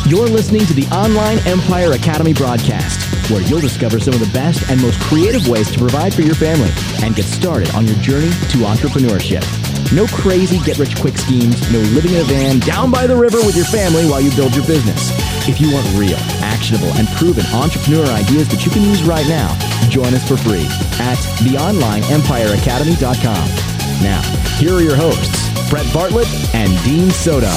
You're listening to the Online Empire Academy broadcast, where you'll discover some of the best and most creative ways to provide for your family and get started on your journey to entrepreneurship. No crazy get-rich-quick schemes, no living in a van down by the river with your family while you build your business. If you want real, actionable, and proven entrepreneur ideas that you can use right now, join us for free at theonlineempireacademy.com. Now, here are your hosts, Brett Bartlett and Dean Soto.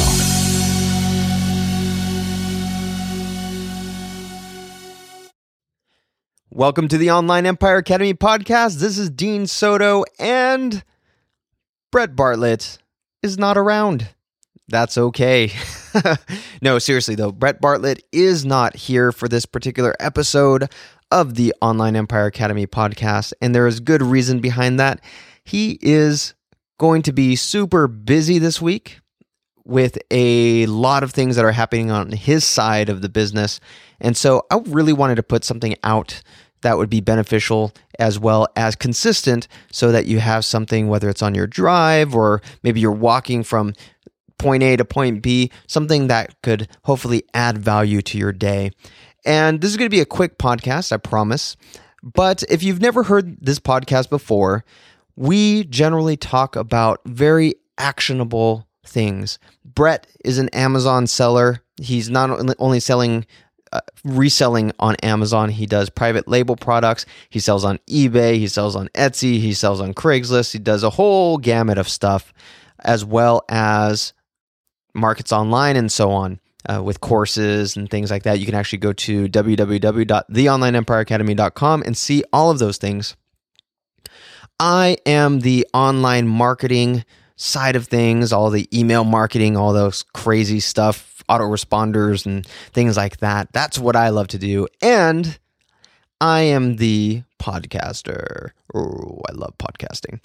Welcome to the Online Empire Academy podcast. This is Dean Soto, and Brett Bartlett is not around. That's okay. No, seriously though, Brett Bartlett is not here for this particular episode of the Online Empire Academy podcast, and there is good reason behind that. He is going to be super busy this week with a lot of things that are happening on his side of the business, and so I really wanted to put something out that would be beneficial as well as consistent so that you have something, whether it's on your drive or maybe you're walking from point A to point B, something that could hopefully add value to your day. And this is going to be a quick podcast, I promise. But if you've never heard this podcast before, we generally talk about very actionable things. Brett is an Amazon seller. He's not only reselling on Amazon. He does private label products. He sells on eBay. He sells on Etsy. He sells on Craigslist. He does a whole gamut of stuff, as well as markets online and so on, with courses and things like that. You can actually go to www.theonlineempireacademy.com and see all of those things. I am the online marketing side of things, all the email marketing, all those crazy stuff, autoresponders and things like that. That's what I love to do. And I am the podcaster. Oh, I love podcasting.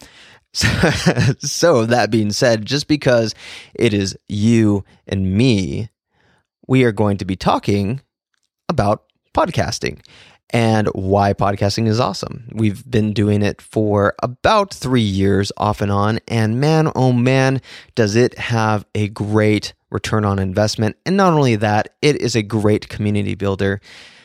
So that being said, just because it is you and me, we are going to be talking about podcasting and why podcasting is awesome. We've been doing it for about 3 years off and on, and man, oh man, does it have a great return on investment. And not only that, it is a great community builder.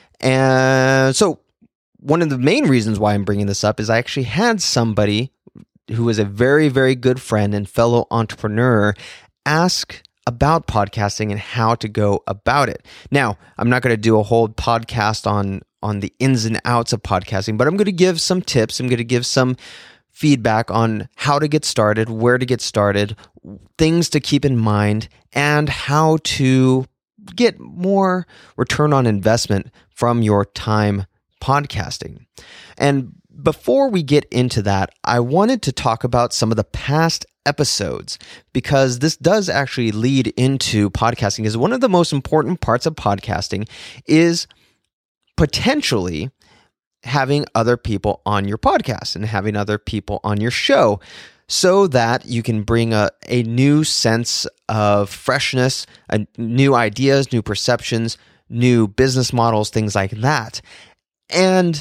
And so one of the main reasons why I'm bringing this up is I actually had somebody who is a very, very good friend and fellow entrepreneur ask about podcasting and how to go about it. Now, I'm not going to do a whole podcast on the ins and outs of podcasting, but I'm going to give some tips. I'm going to give some feedback on how to get started, where to get started, things to keep in mind, and how to get more return on investment from your time podcasting. And before we get into that, I wanted to talk about some of the past episodes, because this does actually lead into podcasting, because one of the most important parts of podcasting is potentially having other people on your podcast and having other people on your show so that you can bring a new sense of freshness, new ideas, new perceptions, new business models, things like that. And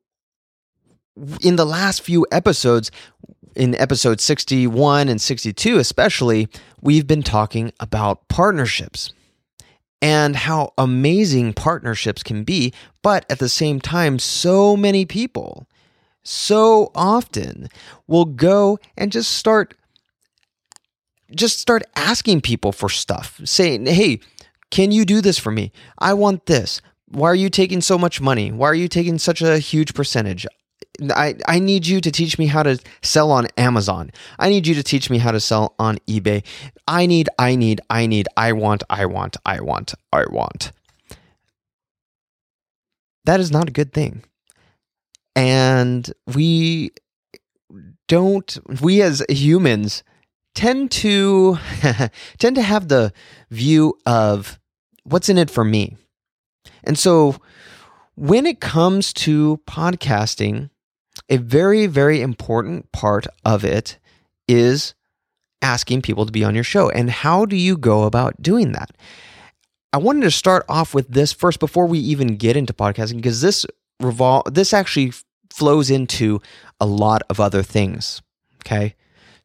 in the last few episodes, in episode 61 and 62 especially, we've been talking about partnerships and how amazing partnerships can be, but at the same time, so many people, so often, will go and just start asking people for stuff, saying, hey, can you do this for me? I want this. Why are you taking so much money? Why are you taking such a huge percentage? I need you to teach me how to sell on Amazon. I need you to teach me how to sell on eBay. I want. That is not a good thing. And we as humans tend to have the view of what's in it for me. And so when it comes to podcasting, a very, very important part of it is asking people to be on your show. And how do you go about doing that? I wanted to start off with this first before we even get into podcasting, because this actually flows into a lot of other things, okay?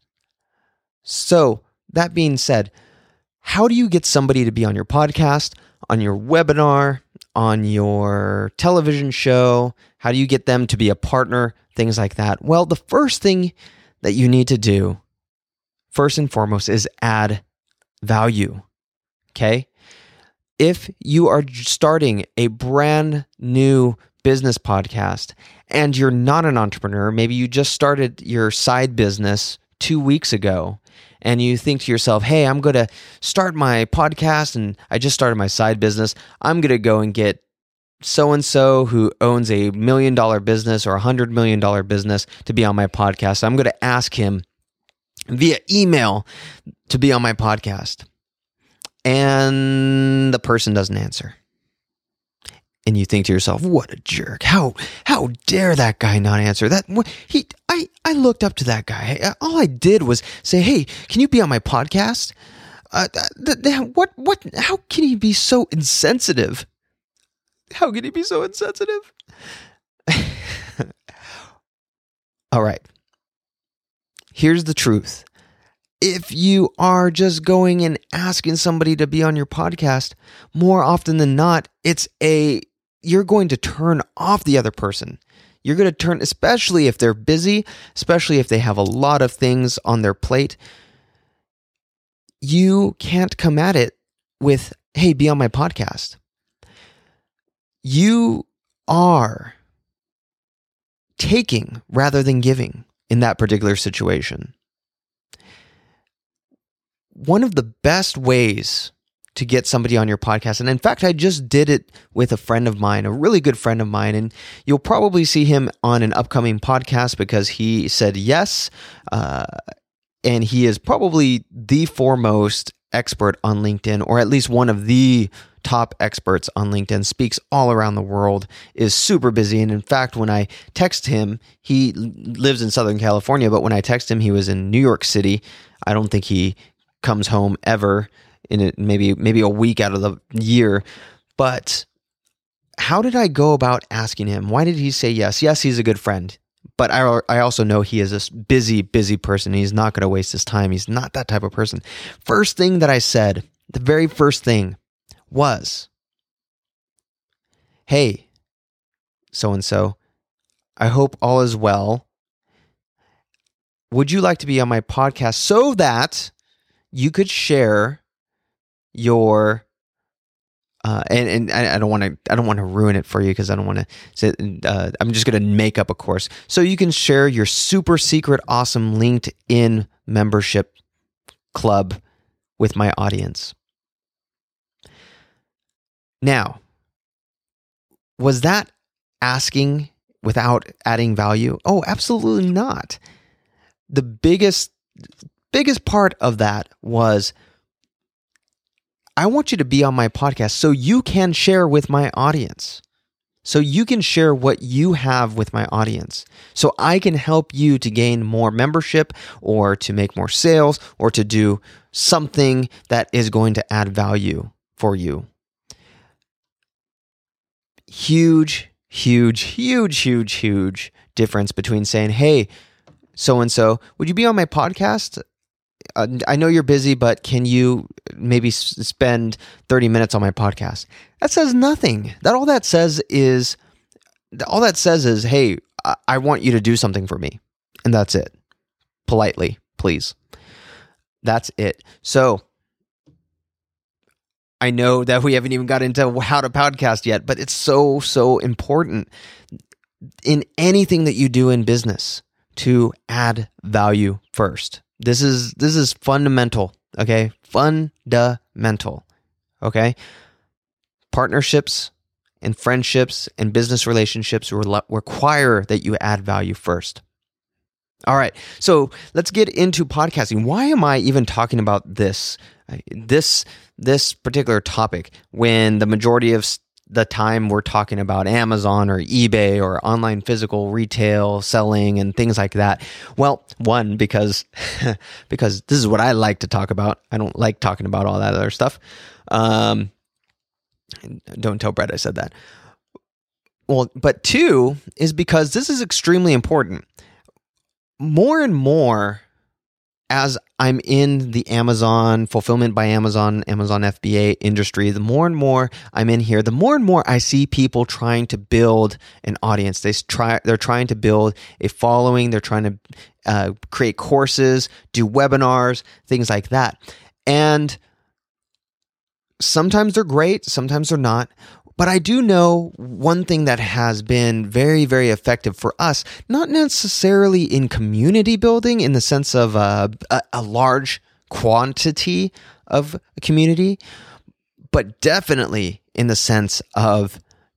So that being said, how do you get somebody to be on your podcast? on your webinar, on your television show? How do you get them to be a partner? Things like that. Well, the first thing that you need to do, first and foremost, is add value. Okay? If you are starting a brand new business podcast and you're not an entrepreneur, maybe you just started your side business 2 weeks ago, and you think to yourself, hey, I'm going to start my podcast and I just started my side business. I'm going to go and get so-and-so who owns $1 million business or $100 million business to be on my podcast. I'm going to ask him via email to be on my podcast. And the person doesn't answer. And you think to yourself, what a jerk. How dare that guy not answer? I looked up to that guy. All I did was say, hey, can you be on my podcast? How can he be so insensitive? How can he be so insensitive? All right. Here's the truth. If you are just going and asking somebody to be on your podcast, more often than not, you're going to turn off the other person. You're going to turn, especially if they're busy, especially if they have a lot of things on their plate. You can't come at it with, hey, be on my podcast. You are taking rather than giving in that particular situation. One of the best ways to get somebody on your podcast, and in fact, I just did it with a friend of mine, a really good friend of mine, and you'll probably see him on an upcoming podcast because he said yes, and he is probably the foremost expert on LinkedIn, or at least one of the top experts on LinkedIn, speaks all around the world, is super busy. And in fact, when I text him, he lives in Southern California, but when I text him, he was in New York City. I don't think he comes home ever in maybe a week out of the year. But how did I go about asking him? Why did he say yes? Yes, he's a good friend. But I also know he is a busy person. He's not going to waste his time. He's not that type of person. First thing that I said, the very first thing was, hey, so-and-so, I hope all is well. Would you like to be on my podcast so that you could share your and I don't want to ruin it for you because I don't want to say I'm just going to make up a course so you can share your super secret awesome LinkedIn membership club with my audience. Now, was that asking without adding value? Oh, absolutely not. The biggest part of that was, I want you to be on my podcast so you can share with my audience. So you can share what you have with my audience. So I can help you to gain more membership or to make more sales or to do something that is going to add value for you. Huge difference between saying, hey, so-and-so, would you be on my podcast? I know you're busy, but can you maybe spend 30 minutes on my podcast? That says nothing. All that says is, hey, I want you to do something for me. And that's it. Politely, please. That's it. So I know that we haven't even got into how to podcast yet, but it's so important in anything that you do in business to add value first. This is fundamental, okay? Fundamental, okay? Partnerships and friendships and business relationships require that you add value first. All right, so let's get into podcasting. Why am I even talking about this particular topic when the majority of the time we're talking about Amazon or eBay or online physical retail selling and things like that? Well, one, because this is what I like to talk about. I don't like talking about all that other stuff. Don't tell Brett I said that. Well, but two is because this is extremely important. More and more as I'm in the Amazon fulfillment by Amazon FBA industry, the more and more I'm in here, the more and more I see people trying to build an audience. They're trying to build a following. They're trying to create courses, do webinars, things like that. And sometimes they're great, sometimes they're not. But I do know one thing that has been very, very effective for us, not necessarily in community building in the sense of a large quantity of a community, but definitely in the sense of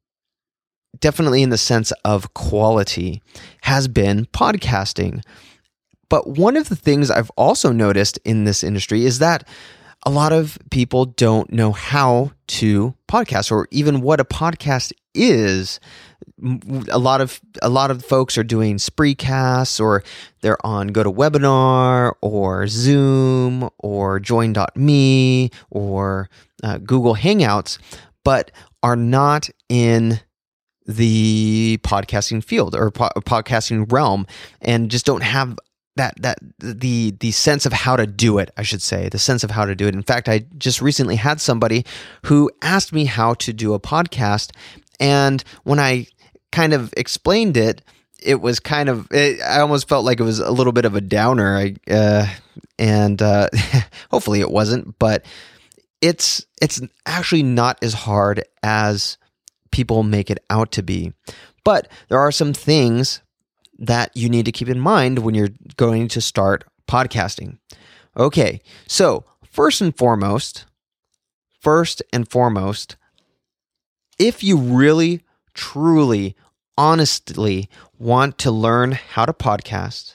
quality, has been podcasting. But one of the things I've also noticed in this industry is that a lot of people don't know how to podcast or even what a podcast is. A lot of folks are doing Spreecasts, or they're on GoToWebinar or Zoom or Join.me or Google Hangouts, but are not in the podcasting field or podcasting realm, and just don't have the sense of how to do it, I should say, the sense of how to do it. In fact, I just recently had somebody who asked me how to do a podcast, and when I kind of explained it, it was I almost felt like it was a little bit of a downer, and hopefully it wasn't, but it's actually not as hard as people make it out to be. But there are some things that you need to keep in mind when you're going to start podcasting. Okay, so first and foremost, if you really, truly, honestly want to learn how to podcast,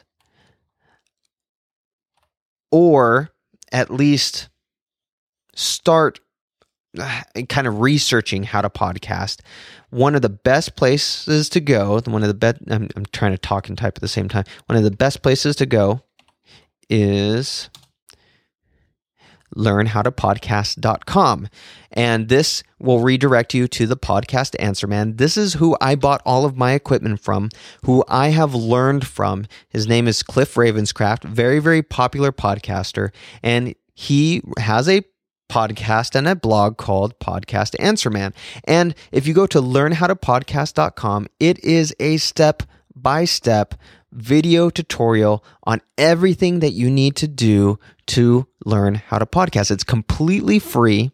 or at least start kind of researching how to podcast, one of the best places to go, I'm trying to talk and type at the same time. One of the best places to go is learnhowtopodcast.com. And this will redirect you to the Podcast Answer Man. This is who I bought all of my equipment from, who I have learned from. His name is Cliff Ravenscraft, very, very popular podcaster. And he has a podcast and a blog called Podcast Answer Man. And if you go to learnhowtopodcast.com, it is a step-by-step video tutorial on everything that you need to do to learn how to podcast. It's completely free.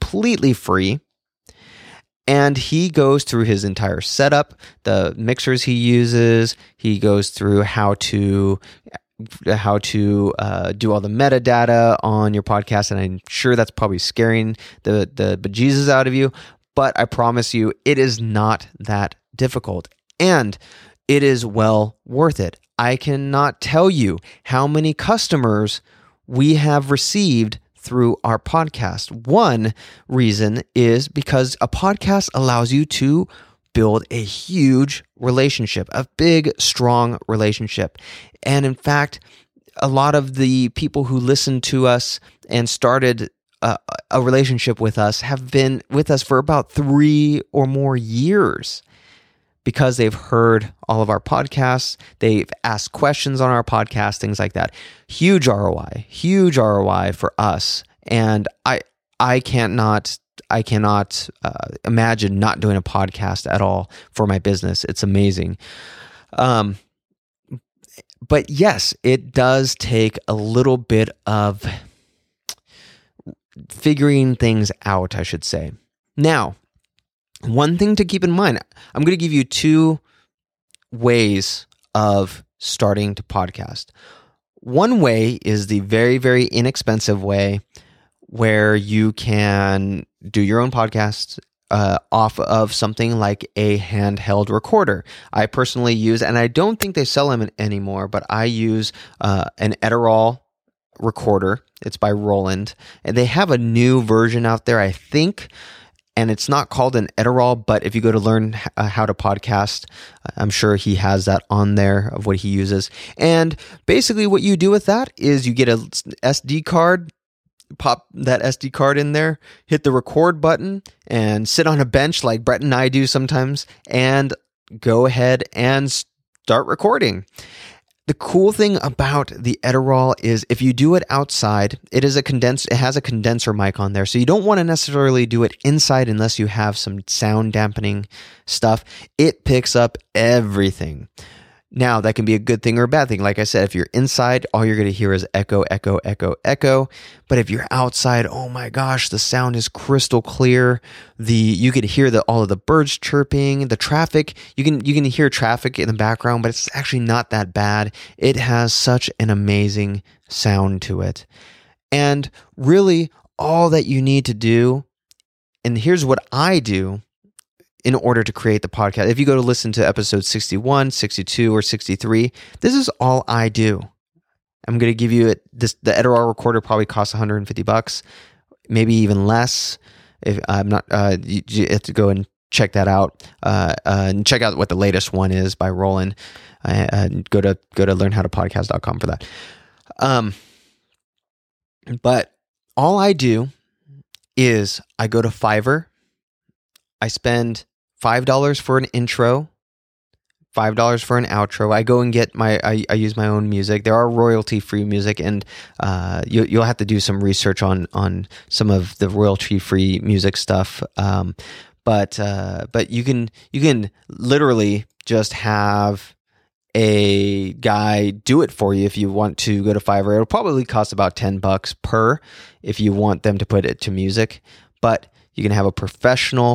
And he goes through his entire setup, the mixers he uses. He goes through how to do all the metadata on your podcast, and I'm sure that's probably scaring the bejesus out of you, but I promise you it is not that difficult, and it is well worth it. I cannot tell you how many customers we have received through our podcast. One reason is because a podcast allows you to build a huge relationship, a big, strong relationship. And in fact, a lot of the people who listened to us and started a relationship with us have been with us for about 3 or more years because they've heard all of our podcasts. They've asked questions on our podcast, things like that. Huge ROI for us. And I cannot imagine not doing a podcast at all for my business. It's amazing. But yes, it does take a little bit of figuring things out, I should say. Now, one thing to keep in mind, I'm going to give you 2 ways of starting to podcast. One way is the very, very inexpensive way where you can do your own podcast off of something like a handheld recorder. I personally use, and I don't think they sell them anymore, but I use an Edirol recorder. It's by Roland, and they have a new version out there, I think, and it's not called an Edirol, but if you go to learn how to podcast, I'm sure he has that on there of what he uses. And basically what you do with that is you get a SD card, pop that SD card in there, hit the record button, and sit on a bench like Brett and I do sometimes, and go ahead and start recording. The cool thing about the Edirol is if you do it outside, it has a condenser mic on there. So you don't want to necessarily do it inside unless you have some sound dampening stuff. It picks up everything. Now, that can be a good thing or a bad thing. Like I said, if you're inside, all you're going to hear is echo, echo, echo, echo. But if you're outside, oh my gosh, the sound is crystal clear. You could hear all of the birds chirping, the traffic. You can hear traffic in the background, but it's actually not that bad. It has such an amazing sound to it. And really, all that you need to do, and here's what I do, in order to create the podcast. If you go to listen to episode 61, 62, or 63, this is all I do. I'm going to give you the Edirol recorder probably costs $150, maybe even less. If I'm not, you have to go and check that out, and check out what the latest one is by Roland. Go to learnhowtopodcast.com for that. But all I do is I go to Fiverr. I spend $5 for an intro, $5 for an outro. I go and get I use my own music. There are royalty-free music, and you'll have to do some research on some of the royalty-free music stuff. But you can literally just have a guy do it for you if you want to go to Fiverr. It'll probably cost about $10 per if you want them to put it to music, but you can have a professional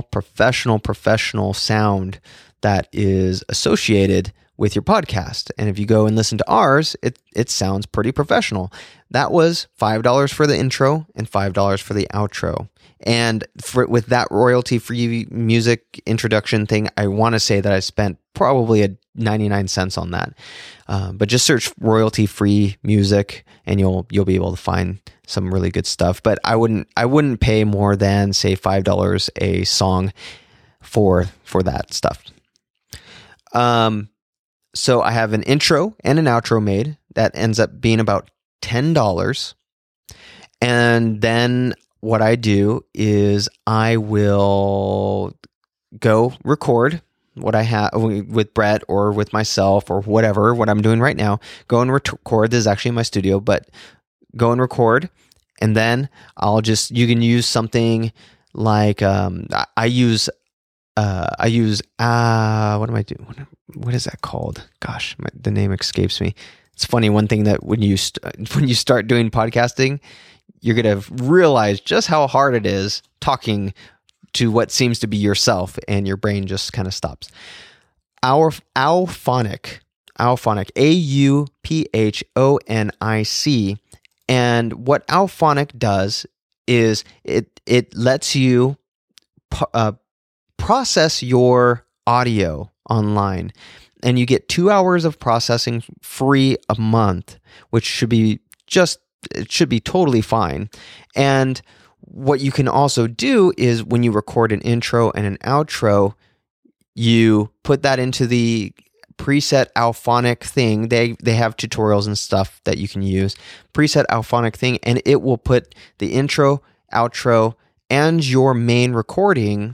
sound that is associated with your podcast. And if you go and listen to ours, it sounds pretty professional. That was $5 for the intro and $5 for the outro. And with that royalty-free music introduction thing, I want to say that I spent probably 99 cents on that. But just search royalty-free music, and you'll be able to find some really good stuff. But I wouldn't pay more than, say, $5 a song for that stuff. So I have an intro and an outro made that ends up being about $10, and then what I do is I will go record what I have with Brett or with myself or whatever, what I'm doing right now. Go and record. This is actually in my studio, but go and record. And then you can use something like, I use, what am I doing? What is that called? Gosh, the name escapes me. It's funny. One thing that when you start doing podcasting, you're going to realize just how hard it is talking to what seems to be yourself, and your brain just kind of stops. Auphonic, Auphonic. And what Auphonic does is it lets you process your audio online, and you get 2 hours of processing free a month, which should be totally fine. And what you can also do is when you record an intro and an outro, you put that into the preset Auphonic thing. They have tutorials and stuff that you can use. Preset Auphonic thing, and it will put the intro, outro, and your main recording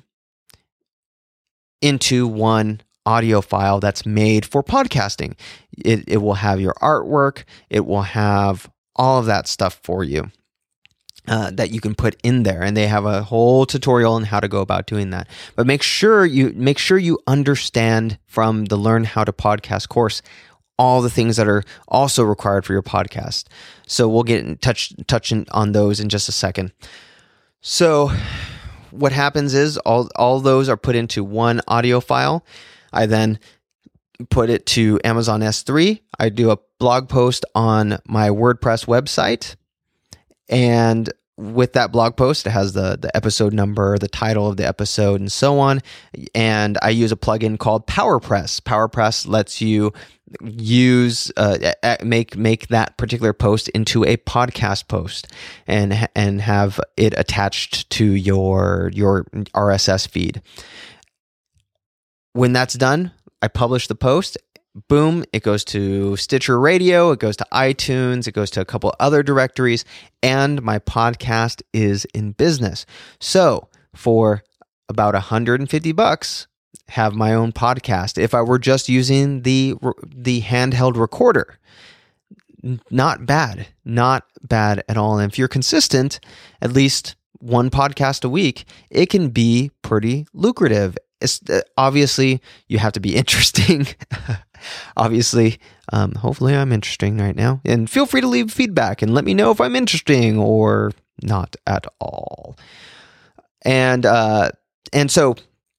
into one audio file that's made for podcasting. It will have your artwork. It will have all of that stuff for you that you can put in there, and they have a whole tutorial on how to go about doing that. But make sure you understand from the Learn How to Podcast course all the things that are also required for your podcast. So we'll get in touching on those in just a second. So what happens is all those are put into one audio file. I then put it to Amazon S3. I do a blog post on my WordPress website, and with that blog post, it has the episode number, the title of the episode, and so on. And I use a plugin called PowerPress. PowerPress lets you make that particular post into a podcast post and have it attached to your RSS feed. When that's done, I publish the post. Boom, it goes to Stitcher Radio, it goes to iTunes, it goes to a couple other directories, and my podcast is in business. So for about $150, have my own podcast if I were just using the handheld recorder. Not bad at all. And if you're consistent, at least one podcast a week, it can be pretty lucrative. Obviously, you have to be interesting. Obviously, hopefully I'm interesting right now. And feel free to leave feedback and let me know if I'm interesting or not at all. And so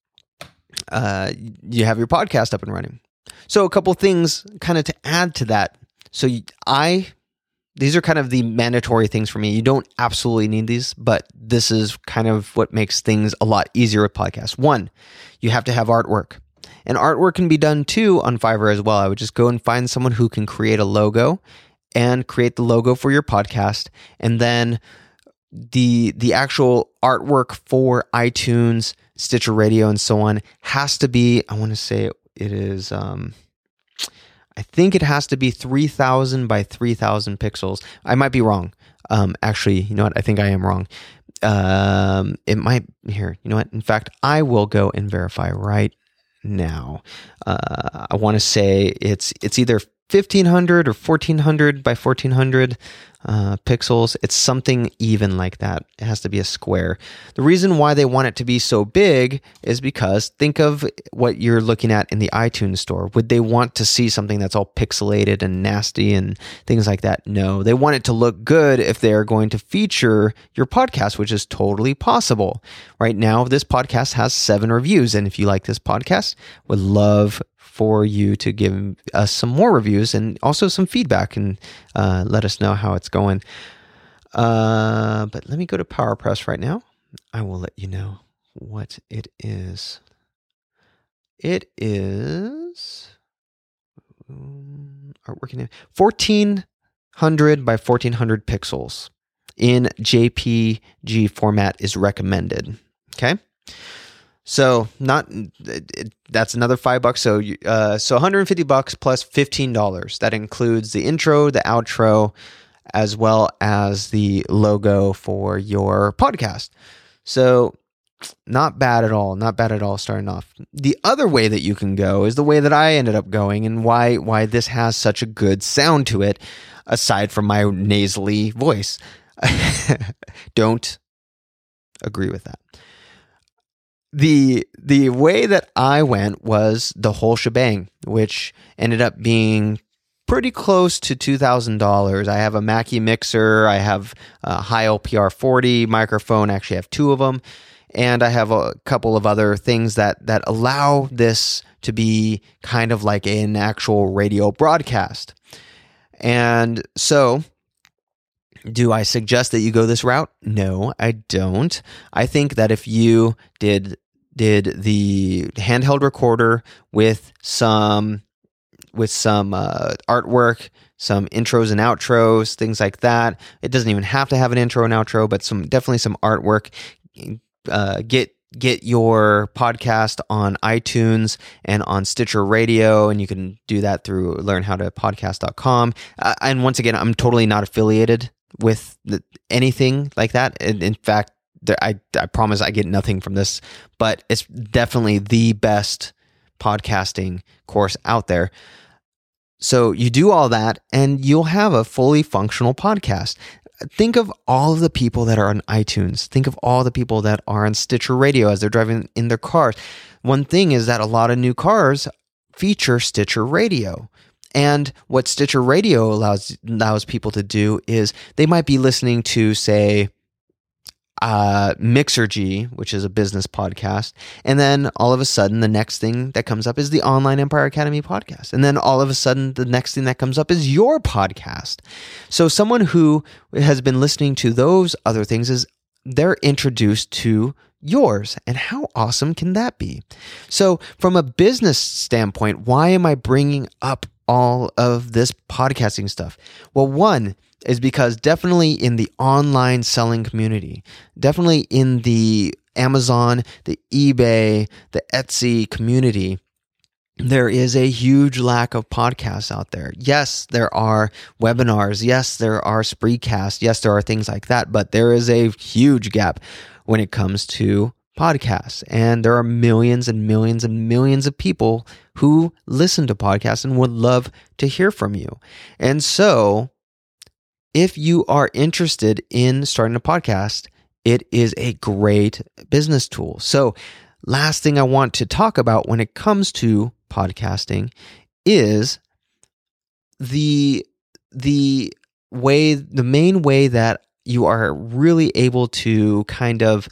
you have your podcast up and running. So a couple things kind of to add to that. So these are kind of the mandatory things for me. You don't absolutely need these, but this is kind of what makes things a lot easier with podcasts. One, you have to have artwork. And artwork can be done too on Fiverr as well. I would just go and find someone who can create a logo and create the logo for your podcast. And then the actual artwork for iTunes, Stitcher Radio, and so on has to be, I want to say it is, I think it has to be 3,000 by 3,000 pixels. I might be wrong. Actually, you know what? I think I am wrong. It might, here, you know what? In fact, I will go and verify right now. I want to say it's either 1,500 or 1,400 by 1,400 pixels. It's something even like that. It has to be a square. The reason why they want it to be so big is because think of what you're looking at in the iTunes store. Would they want to see something that's all pixelated and nasty and things like that? No, they want it to look good if they're going to feature your podcast, which is totally possible. Right now, this podcast has 7 reviews. And if you like this podcast, would love for you to give us some more reviews and also some feedback and let us know how it's going. But let me go to PowerPress right now. I will let you know what it is. It is artwork in 1,400 by 1,400 pixels in JPG format is recommended. Okay. So that's another $5. So $150 plus $15. That includes the intro, the outro, as well as the logo for your podcast. So not bad at all. Not bad at all starting off. The other way that you can go is the way that I ended up going and why this has such a good sound to it, aside from my nasally voice. Don't agree with that. The way that I went was the whole shebang, which ended up being pretty close to $2,000. I have a Mackie mixer. I have a Heil PR40 microphone. Actually, I have 2 of them. And I have a couple of other things that allow this to be kind of like an actual radio broadcast. And so, do I suggest that you go this route? No, I don't. I think that if you did the handheld recorder with some artwork, some intros and outros, things like that. It doesn't even have to have an intro and outro, but definitely some artwork. Get your podcast on iTunes and on Stitcher Radio, and you can do that through learnhowtopodcast.com. And once again, I'm totally not affiliated with anything like that. In fact, I promise I get nothing from this, but it's definitely the best podcasting course out there. So you do all that and you'll have a fully functional podcast. Think of all of the people that are on iTunes. Think of all the people that are on Stitcher Radio as they're driving in their cars. One thing is that a lot of new cars feature Stitcher Radio. And what Stitcher Radio allows people to do is they might be listening to, say, Mixergy, which is a business podcast. And then all of a sudden, the next thing that comes up is the Online Empire Academy podcast. And then all of a sudden, the next thing that comes up is your podcast. So someone who has been listening to those other things they're introduced to yours. And how awesome can that be? So from a business standpoint, why am I bringing up all of this podcasting stuff? Well, one is because definitely in the online selling community, definitely in the Amazon, the eBay, the Etsy community, there is a huge lack of podcasts out there. Yes, there are webinars. Yes, there are Spreecast. Yes, there are things like that, but there is a huge gap when it comes to podcasts. And there are millions and millions and millions of people who listen to podcasts and would love to hear from you. And so if you are interested in starting a podcast, it is a great business tool. So last thing I want to talk about when it comes to podcasting is the main way that you are really able to kind of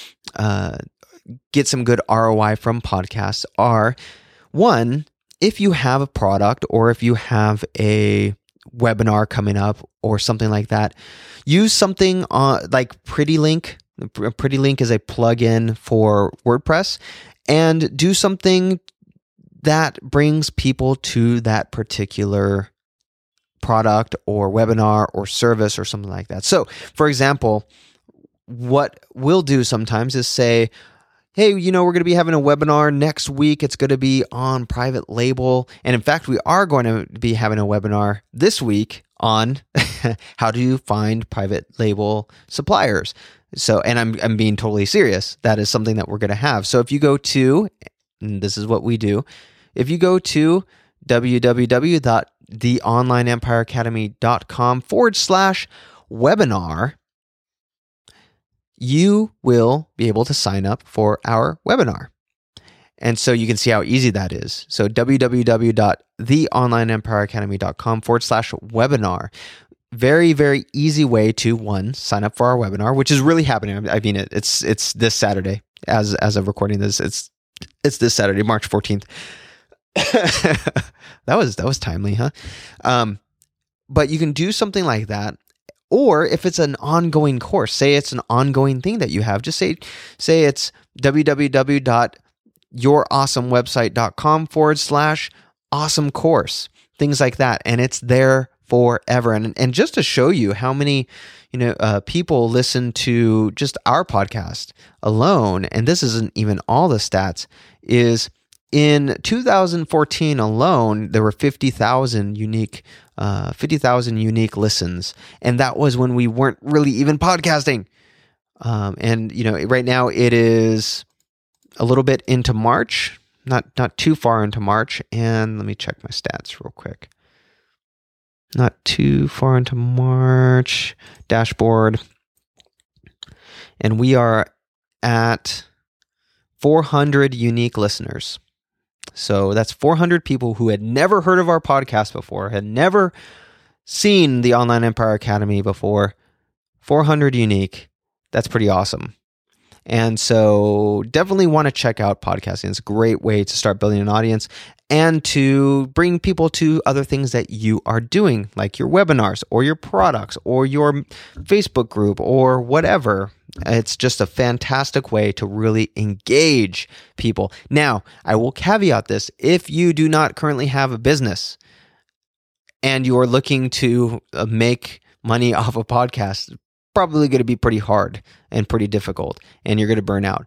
get some good ROI from podcasts are, one, if you have a product or if you have a webinar coming up or something like that, use something like PrettyLink. PrettyLink is a plugin for WordPress, and do something that brings people to that particular product or webinar or service or something like that. So, for example, what we'll do sometimes is say, hey, we're going to be having a webinar next week. It's going to be on private label. And in fact, we are going to be having a webinar this week on how to find private label suppliers. So, and I'm being totally serious. That is something that we're going to have. So if you go to, and this is what we do, if you go to www.theonlineempireacademy.com/webinar, you will be able to sign up for our webinar. And so you can see how easy that is. So www.theonlineempireacademy.com/webinar. Very, very easy way to, one, sign up for our webinar, which is really happening. I mean, it's this Saturday as of recording this. It's this Saturday, March 14th. That was timely, huh? But you can do something like that. Or if it's an ongoing course, say it's an ongoing thing that you have, just say it's www.yourawesomewebsite.com/awesome course, things like that. And it's there forever. And just to show you how many, people listen to just our podcast alone, and this isn't even all the stats, is in 2014 alone, there were 50,000 unique listens. And that was when we weren't really even podcasting. Right now it is a little bit into March, not too far into March. And let me check my stats real quick. Not too far into March dashboard. And we are at 400 unique listeners. So that's 400 people who had never heard of our podcast before, had never seen the Online Empire Academy before. 400 unique. That's pretty awesome. And so definitely want to check out podcasting. It's a great way to start building an audience and to bring people to other things that you are doing, like your webinars or your products or your Facebook group or whatever. It's just a fantastic way to really engage people. Now, I will caveat this. If you do not currently have a business and you are looking to make money off a podcast, it's probably going to be pretty hard and pretty difficult, and you're going to burn out.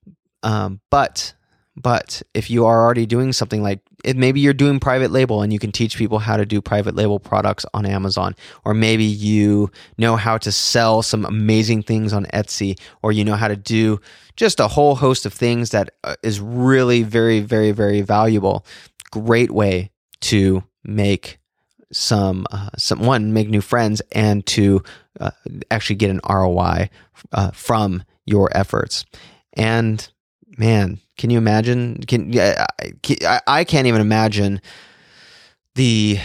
But if you are already doing something like maybe you're doing private label and you can teach people how to do private label products on Amazon, or maybe you know how to sell some amazing things on Etsy, or you know how to do just a whole host of things that is really very, very, very valuable. Great way to make make new friends and to actually get an ROI from your efforts. And man, can you imagine? I can't even imagine the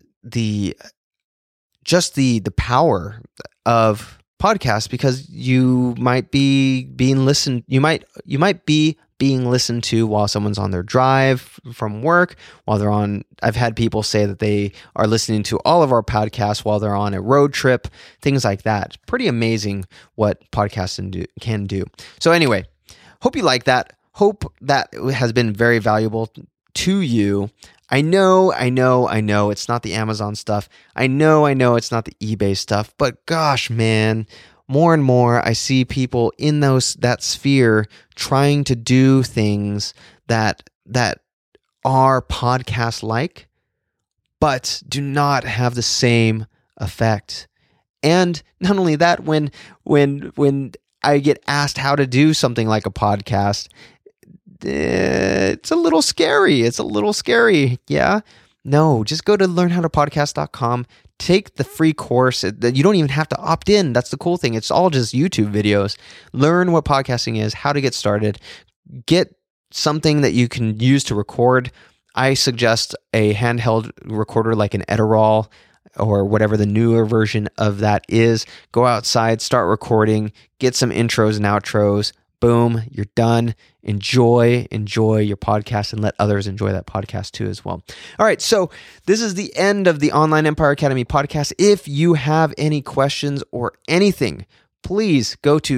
power of podcasts, because you might be being listened. You might be being listened to while someone's on their drive from work, while they're on. I've had people say that they are listening to all of our podcasts while they're on a road trip, things like that. It's pretty amazing what podcasts can do. So anyway, hope you like that. Hope that has been very valuable to you. I know it's not the Amazon stuff. I know it's not the eBay stuff, but gosh, man, more and more I see people in that sphere trying to do things that are podcast-like, but do not have the same effect. And not only that, when I get asked how to do something like a podcast, it's a little scary. Yeah. No, just go to learnhowtopodcast.com. Take the free course. You don't even have to opt in. That's the cool thing. It's all just YouTube videos. Learn what podcasting is, how to get started. Get something that you can use to record. I suggest a handheld recorder like an Edirol or whatever the newer version of that is. Go outside, start recording, get some intros and outros. Boom, you're done. Enjoy your podcast and let others enjoy that podcast too as well. All right, so this is the end of the Online Empire Academy podcast. If you have any questions or anything, please go to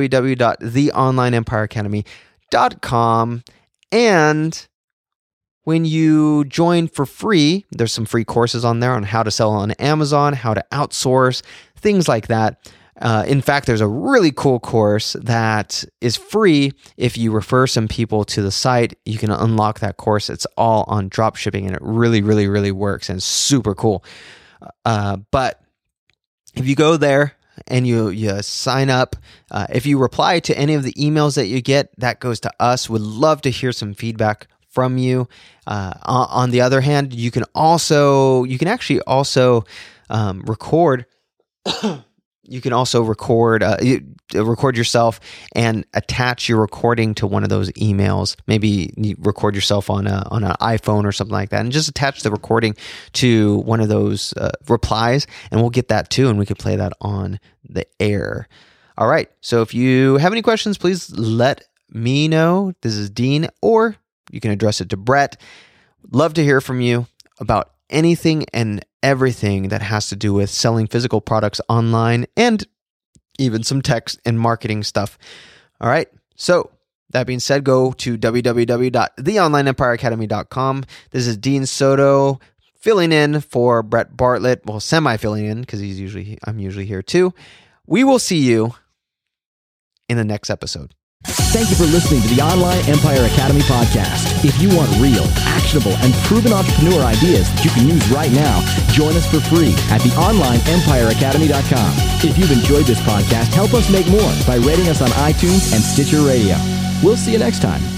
www.theonlineempireacademy.com, and when you join for free, there's some free courses on there on how to sell on Amazon, how to outsource, things like that. In fact, there's a really cool course that is free. If you refer some people to the site, you can unlock that course. It's all on drop shipping, and it really, really, really works and it's super cool. But if you go there and you sign up, if you reply to any of the emails that you get, that goes to us. We'd love to hear some feedback from you. On the other hand, you can actually also record. You can also record yourself and attach your recording to one of those emails. Maybe you record yourself on an iPhone or something like that, and just attach the recording to one of those replies, and we'll get that too, and we could play that on the air. All right. So if you have any questions, please let me know. This is Dean, or you can address it to Brett. Love to hear from you about anything and everything that has to do with selling physical products online, and even some text and marketing stuff. All right. So that being said, go to www.theonlineempireacademy.com. This is Dean Soto filling in for Brett Bartlett. Well, semi-filling in because I'm usually here too. We will see you in the next episode. Thank you for listening to the Online Empire Academy podcast. If you want real, actionable, and proven entrepreneur ideas that you can use right now, join us for free at theonlineempireacademy.com. If you've enjoyed this podcast, help us make more by rating us on iTunes and Stitcher Radio. We'll see you next time.